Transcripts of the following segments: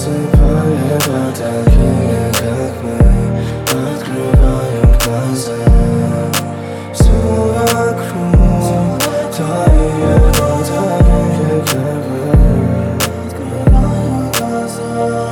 засыпает, а такие, как мы, открывают глаза. Все вокруг тает, а такие, как мы, открывают глаза.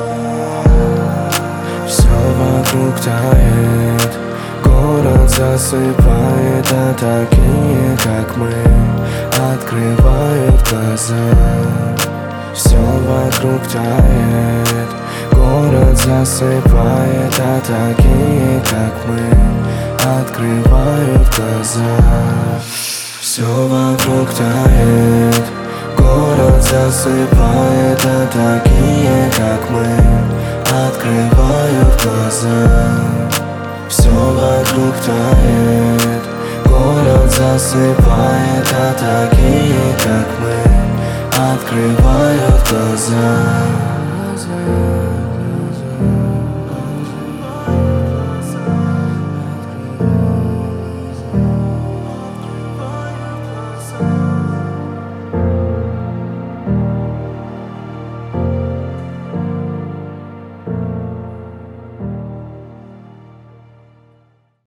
Все вокруг тает, город засыпает, а такие, как мы, открывают глаза. Все вокруг тает, город засыпает, а такие, как мы, открывают глаза. Все вокруг тает, город засыпает, а такие, как мы, открывают глаза. Все вокруг тает, город засыпает, а такие, как мы, открывают глаза.